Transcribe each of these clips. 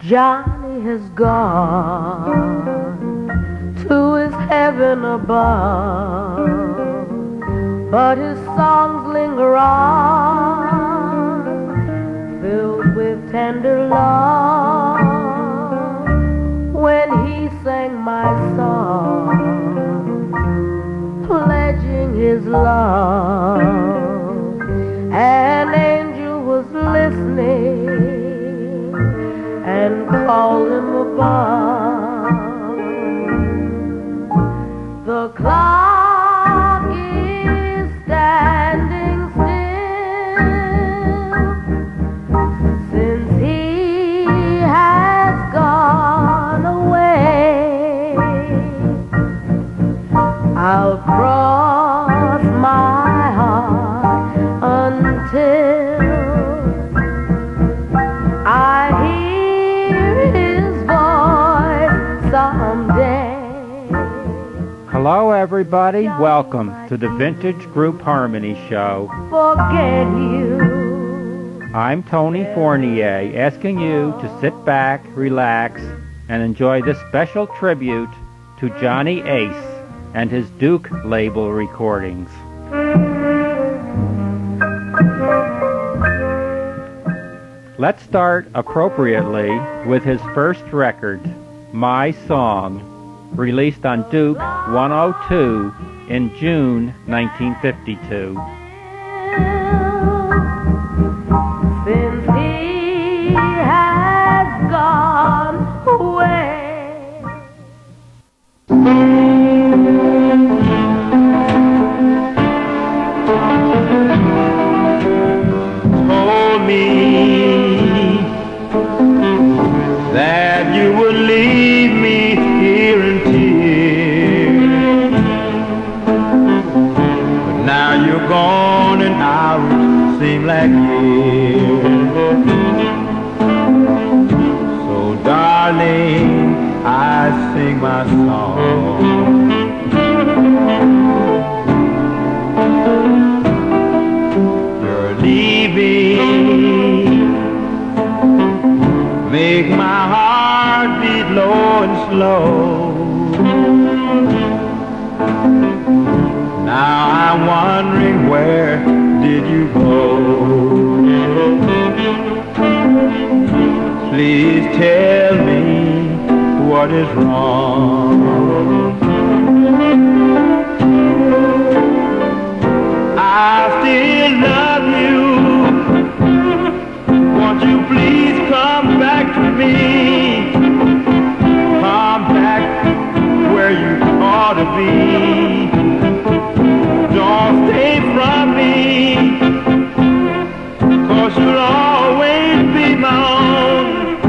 Johnny has gone to his heaven above, but his songs linger on, filled with tender love. When he sang my song, pledging his love, an angel was listening and called him above. The clock is standing still since he has gone away. I'll cross my heart until I hear his voice someday. Hello everybody, welcome to the Vintage Group Harmony Show. Forget you. I'm Tony Fournier, asking you to sit back, relax, and enjoy this special tribute to Johnny Ace and his Duke label recordings. Let's start appropriately with his first record, My Song, released on Duke 102 in June 1952. Since he has gone away. Told me that you would leave me here in tears, but now you're gone and hours seem like years. So darling, I sing my song. You're leaving, make my heart beat low and slow. Now I'm wondering, where did you go? Please tell me what is wrong. I still love you. Won't you please come back to me? Come back where you ought to be. Don't stay from me, 'cause you'll always be my own.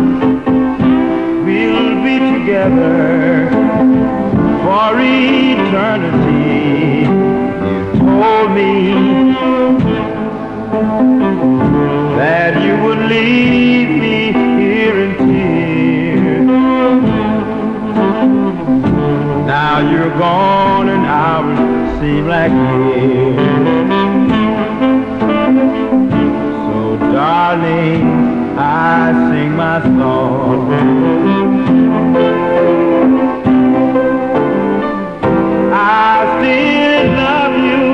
We'll be together for eternity. You told me that you would leave me here in tears. Now you're gone and hours seem like years. So darling, I sing my song. I still love you.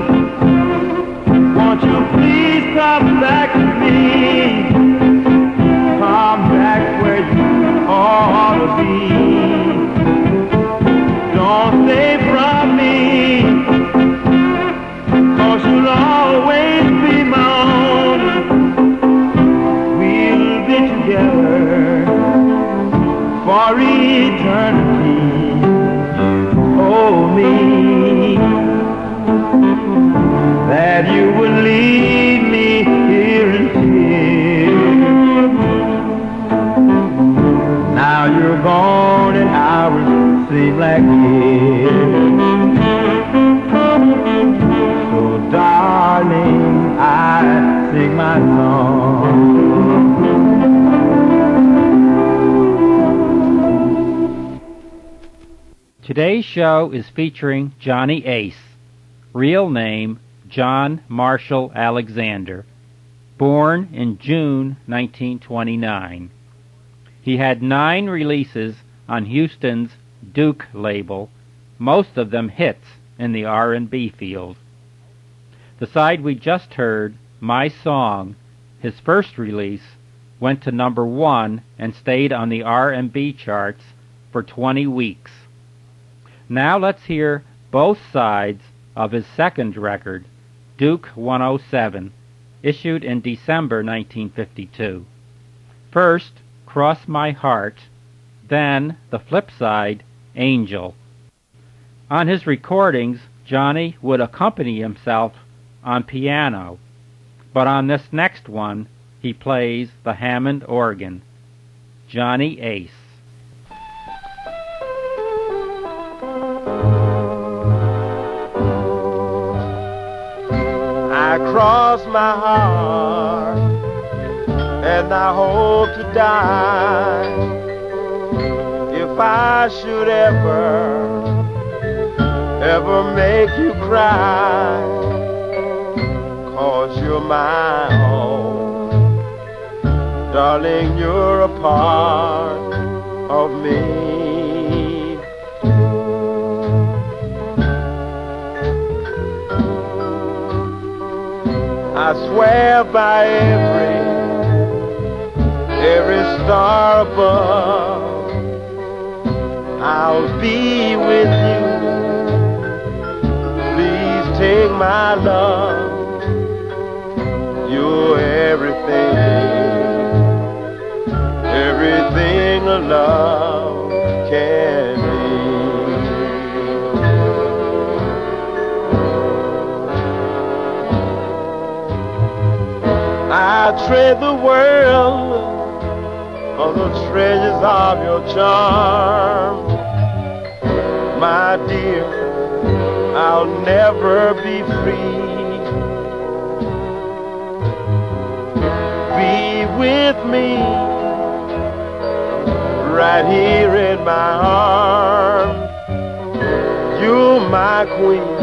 Won't you please come back to me? Come back where you ought to be. Don't stay from me, 'cause you'll always be my own. We'll be together for eternity. Told me that you would leave me here in tears. Now you're gone and hours seem like years. So darling, I sing my song. Today's show is featuring Johnny Ace, real name John Marshall Alexander, born in June 1929. He had 9 releases on Houston's Duke label, most of them hits in the R&B field. The side we just heard, My Song, his first release, went to number 1 and stayed on the R&B charts for 20 weeks. Now let's hear both sides of his second record, Duke 107, issued in December 1952. First, Cross My Heart, then the flip side, Angel. On his recordings, Johnny would accompany himself on piano, but on this next one, he plays the Hammond organ. Johnny Ace. I cross my heart and I hope to die if I should ever make you cry, 'cause you're my own, darling, you're a part of me. I swear by every star above, I'll be with you. Please take my love. You're everything a love can be. I trade the world for the treasures of your charm. My dear, I'll never be free. Be with me right here in my arms. You're my queen.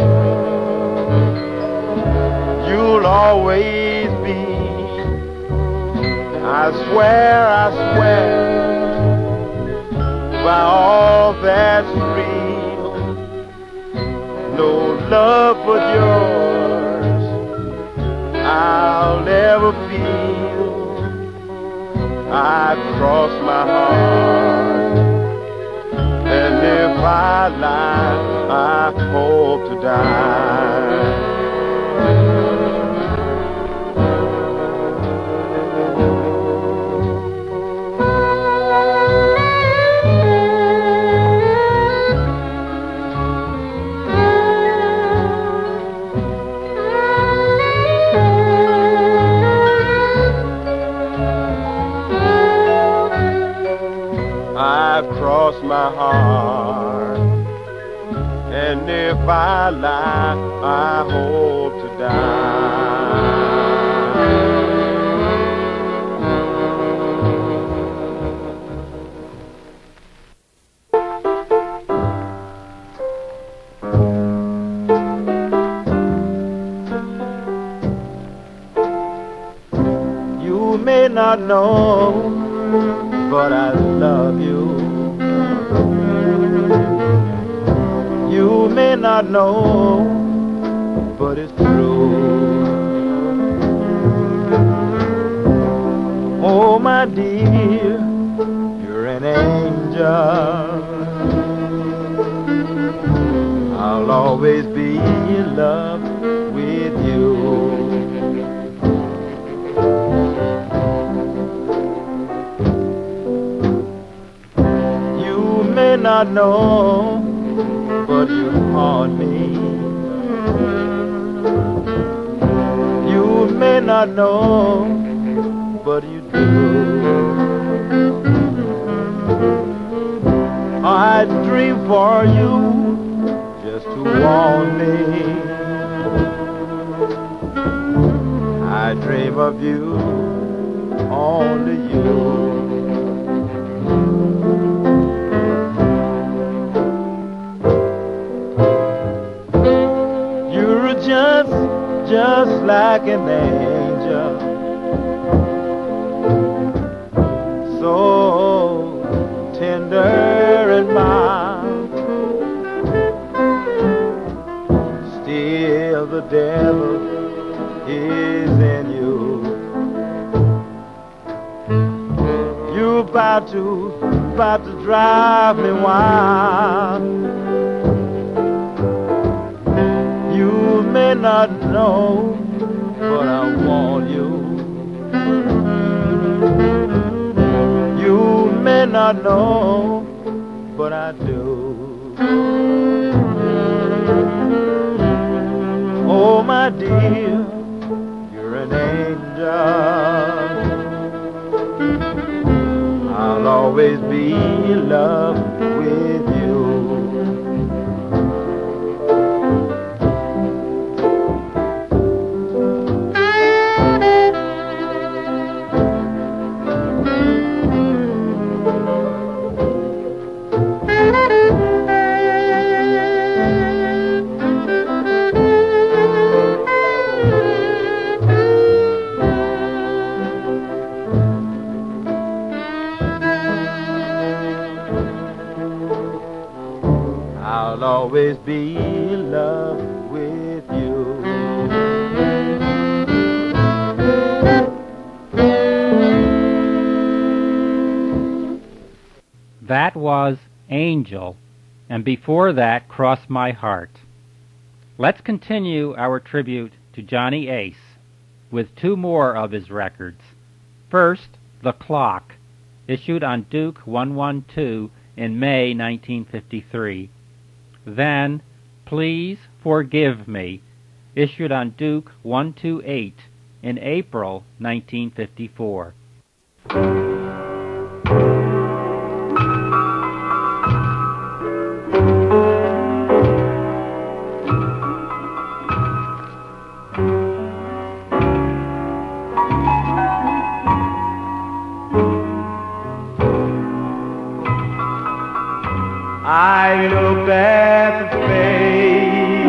You'll always be. I swear by all that's real, no love but yours I'll ever feel. I cross my heart, and if I lie, I hope to die. I cross my heart, and if I lie, I hope to die. You may not know, but I love you. You may not know, but it's true. Oh, my dear, you're an angel. I'll always be in love with you. Not know, but you haunt me. You may not know, but you do. I dream for you just to warm me. I dream of you, only you. Just like an angel, so the devil is in you. You about to drive me wild. You may not know, but I want you. You may not know, but I do. Oh, my dear, you're an angel. I'll always be in love with you. I'll always be in love with you. That was Angel, and before that, Cross My Heart. Let's continue our tribute to Johnny Ace with two more of his records. First, The Clock, issued on Duke 112 in May 1953. Then, Please Forgive Me, issued on Duke 128 in April 1954. I looked at the face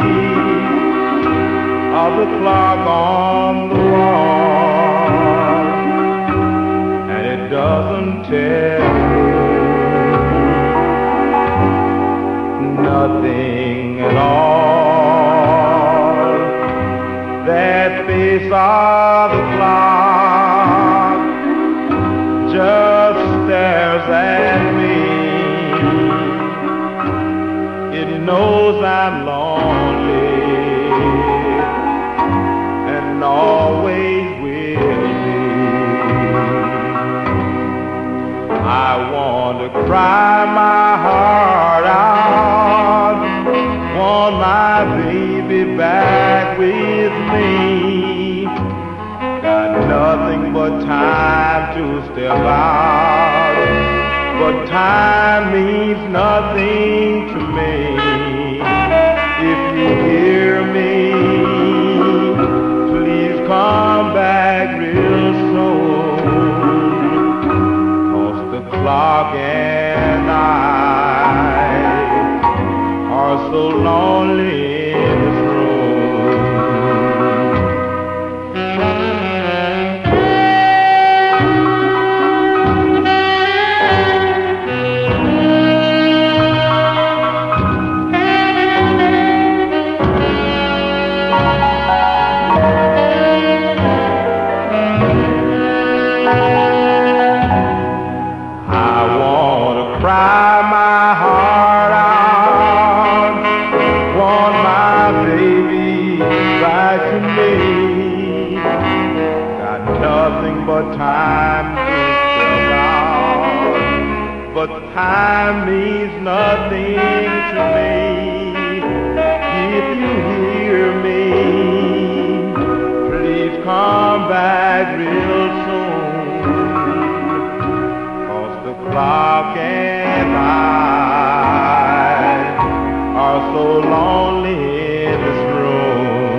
of the clock on the wall, and it doesn't tell me nothing at all. That face of the clock just stares at me. It knows I'm lonely and always will be. I want to cry my heart out, want my baby back with me. Got nothing but time to step out, but time means nothing to me. If you hear me, please come back real soon, 'cause the clock and I are so lonely in this room. Cry my heart out, want my baby back to me. Got nothing but time to spell out, but time means nothing to me. If you hear me, please come back real soon, 'cause the clock and I are so lonely in this room.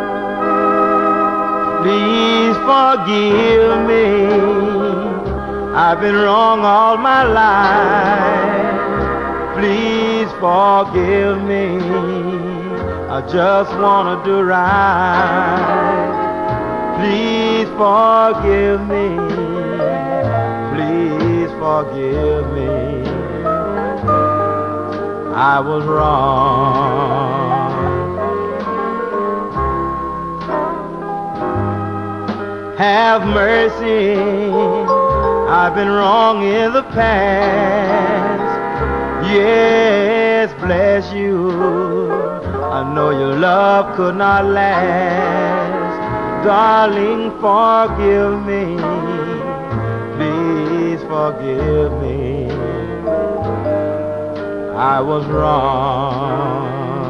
Please forgive me, I've been wrong all my life. Please forgive me. I just want to do right. Please forgive me. Please forgive me. I was wrong. Have mercy. I've been wrong in the past. Yes, bless you. I know your love could not last. Darling, forgive me. Please forgive me. I was wrong.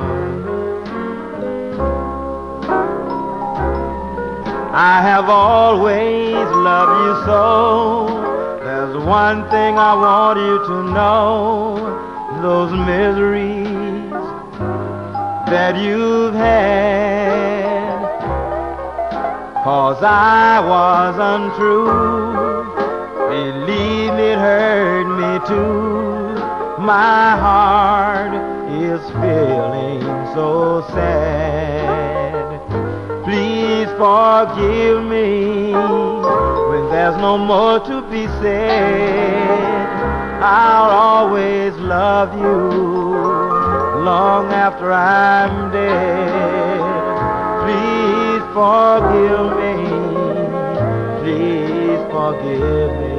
I have always loved you so. There's one thing I want you to know. Those miseries that you've had, 'cause I was untrue. Believe me, it hurt me too. My heart is feeling so sad. Please forgive me. When there's no more to be said, I'll always love you long after I'm dead. Please forgive me. Please forgive me.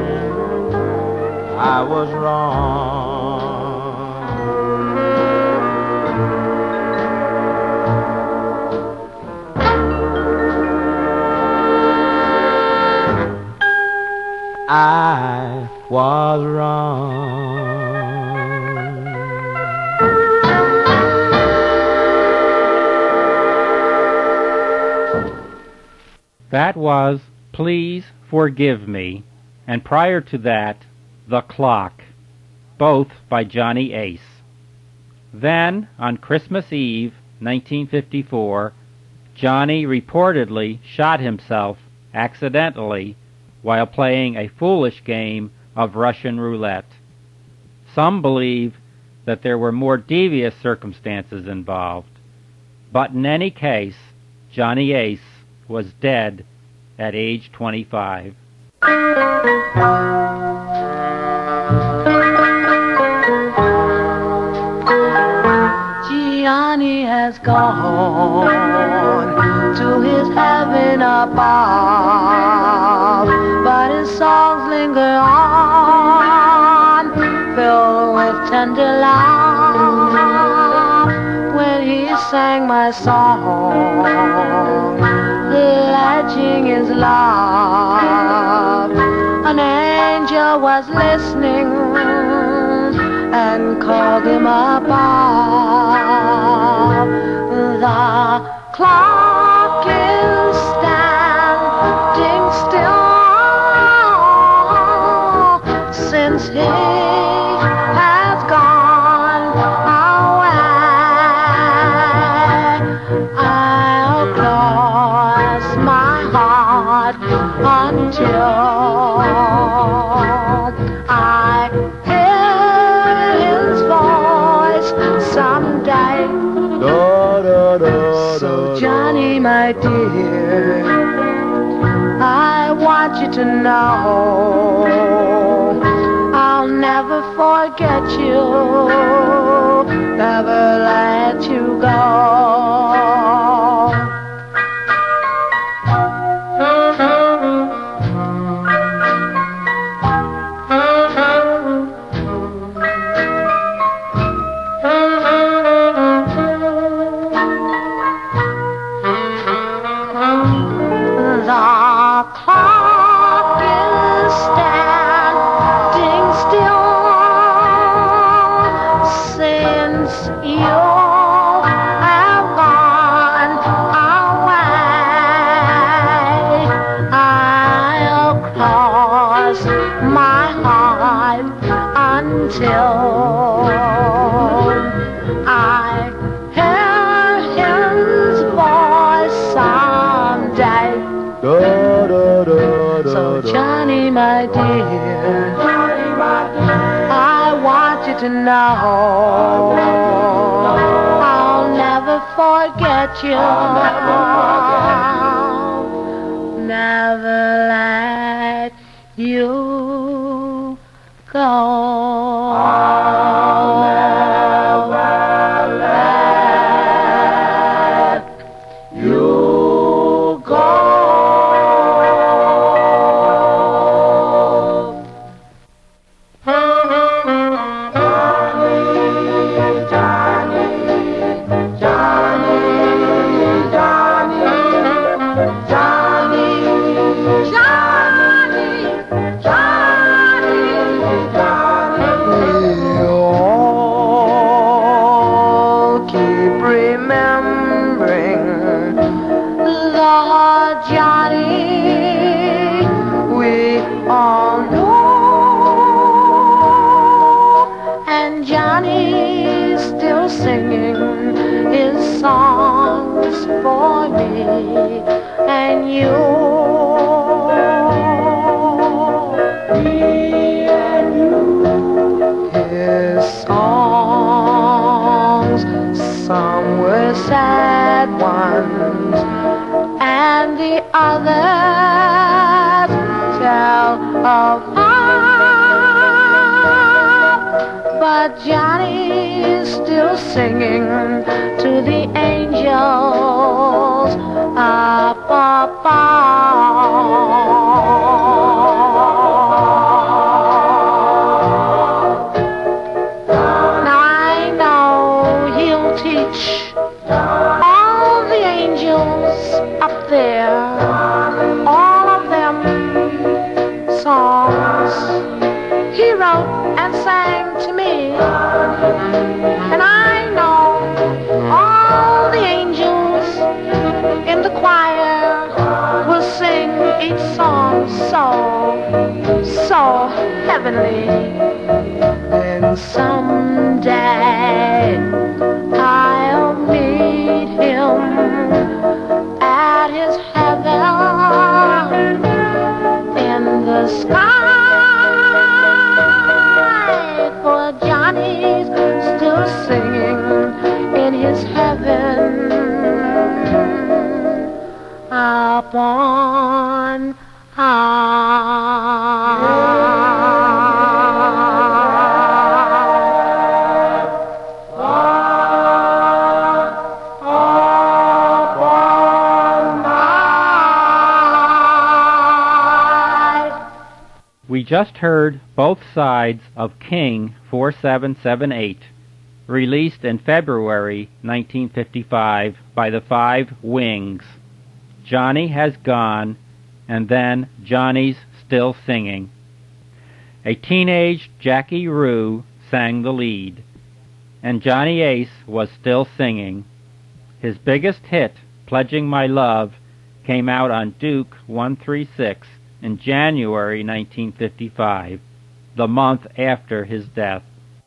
I was wrong. I was wrong. That was Please Forgive Me, and prior to that, The Clock, both by Johnny Ace. Then, on Christmas Eve, 1954, Johnny reportedly shot himself accidentally while playing a foolish game of Russian roulette. Some believe that there were more devious circumstances involved, but in any case, Johnny Ace was dead at age 25. Johnny has gone to his heaven above, but his songs linger on, filled with tender love. When he sang my song, pledging his love, an angel was listening and called him above. The clock is standing still since he has gone away. I'll cross my heart until I someday. So Johnny, my dear, I want you to know I'll never forget you, never let you go. Johnny, Johnny, my dear, I want you to know I'll never forget you. Never let you go. I'll never let you go. For me and you, me and you. His songs, some were sad ones, and the others tell of love. But Johnny's still singing to the angels up above. Now I know he'll teach all the angels up there, all of them songs he wrote and sang to me. And I know all the angels in the choir will sing each song so heavenly. And someday I'll meet him at his heaven in the sky. For Johnny's still singing in his heaven up on high. We just heard both sides of King 4778, released in February 1955 by the Five Wings. Johnny Has Gone, and then Johnny's Still Singing. A teenage Jackie Rue sang the lead, and Johnny Ace was still singing. His biggest hit, Pledging My Love, came out on Duke 136 in January 1955, the month after his death.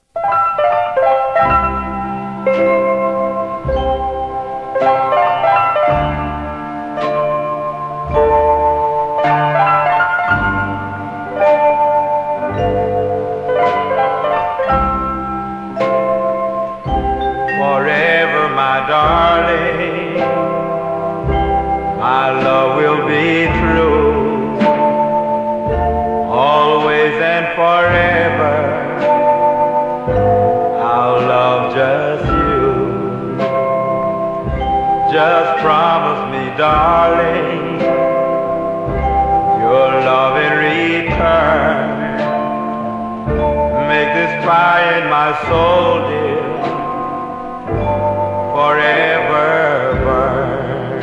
Forever, my darling, my love will be true. Always and forever, I'll love just you. Just promise me, darling, your love in return. Make this fire in my soul, dear, forever burn.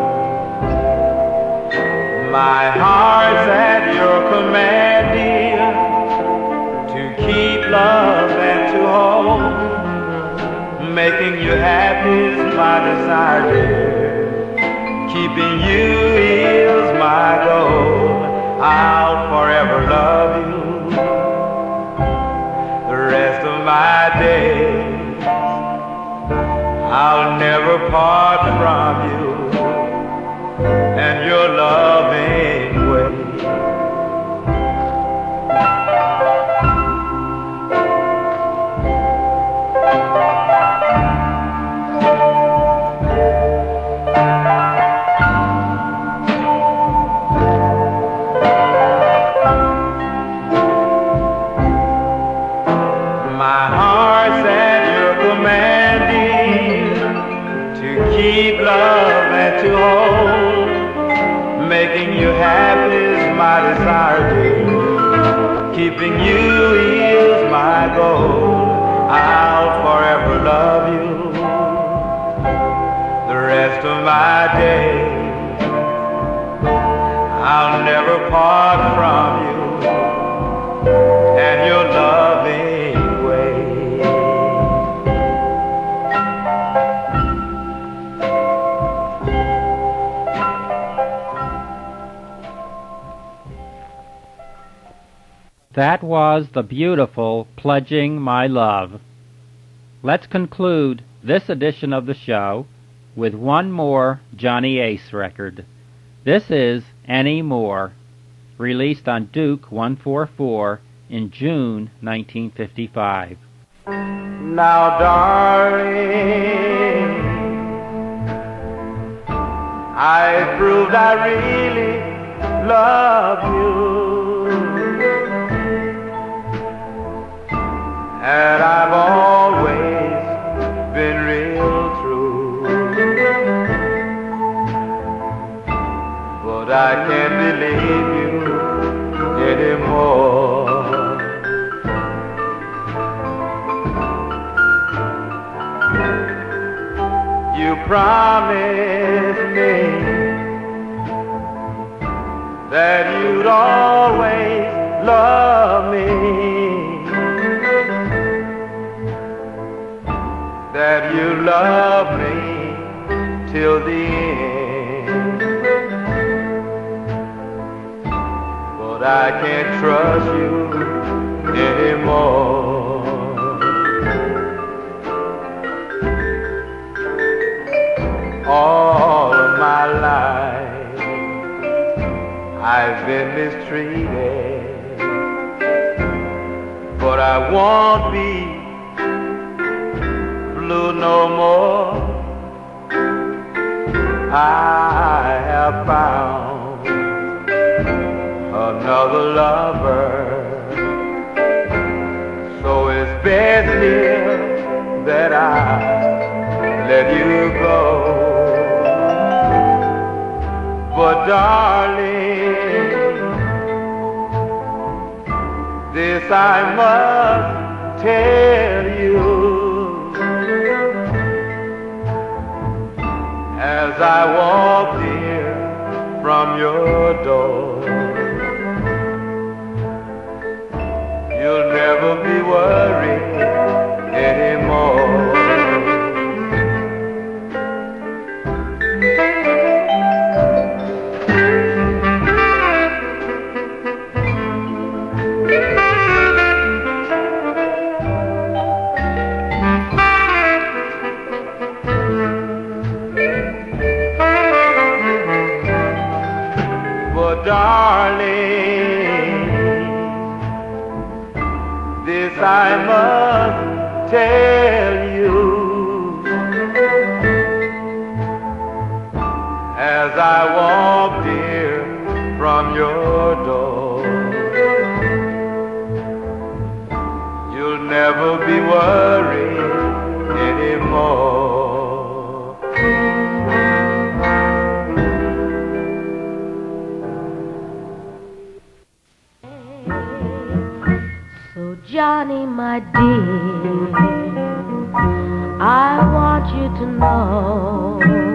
My heart's at your command, dear, to keep love and to hold. Making you happy is my desire, dear. Keeping you is my goal. I'll forever love you the rest of my days. I'll never part from you and your loving way. part from you and your loving way. That was the beautiful Pledging My Love. Let's conclude this edition of the show with one more Johnny Ace record. This is Any More, released on Duke 144 in June 1955. Now, darling, I proved I really love you. And I've always been real true, but I can't believe you anymore. You promised me that you'd always love me, that you love me till the end. But I can't trust you anymore. All of my life I've been mistreated, but I won't be blue no more. I have found another lover, so it's best here that I let you go. But darling, this I must tell you, as I walked here from your door. You'll never be worried anymore. Darling, this I must tell you, as I walked here from your door. You'll never be worried anymore. Johnny, my dear, I want you to know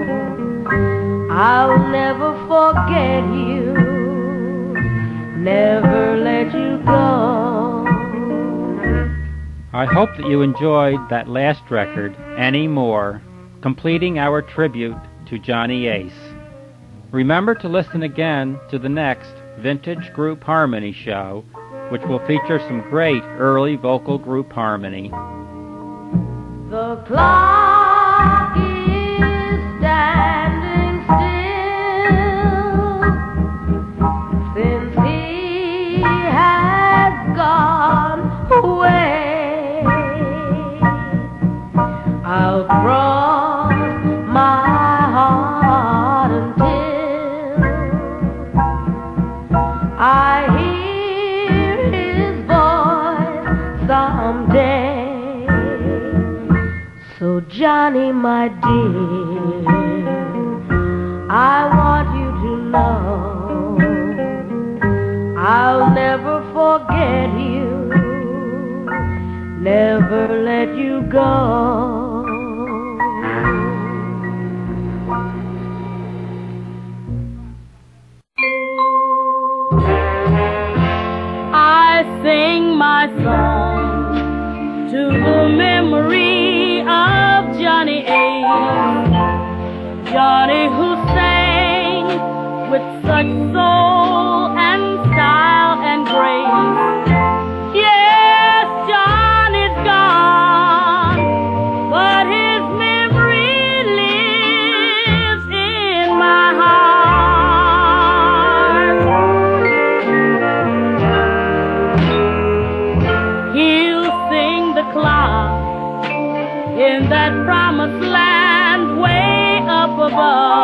I'll never forget you, never let you go. I hope that you enjoyed that last record, Any More, completing our tribute to Johnny Ace. Remember to listen again to the next Vintage Group Harmony show, which will feature some great early vocal group harmony. The clock is standing still since he has gone away. I'll cross my heart until I hear his voice someday. So Johnny, my dear, I want you to know I'll never forget you, never let you go. sing my song to the memory of Johnny Ace. Johnny who sang with such soul and style and grace. Yes, Johnny's gone, but his memory lives in my heart. He'll sing the cloud in that promised land way up above.